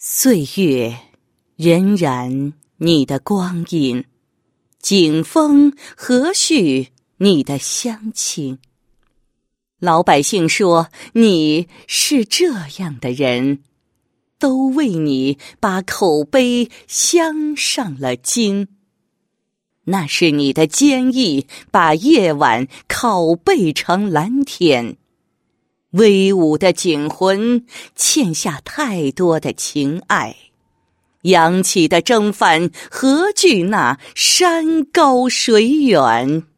岁月荏苒你的光阴，景风和煦你的乡情。老百姓说你是这样的人，都为你把口碑镶上了金。那是你的坚毅，把夜晚拷贝成蓝天。威武的警魂欠下太多的情爱，扬起的征帆何惧那山高水远。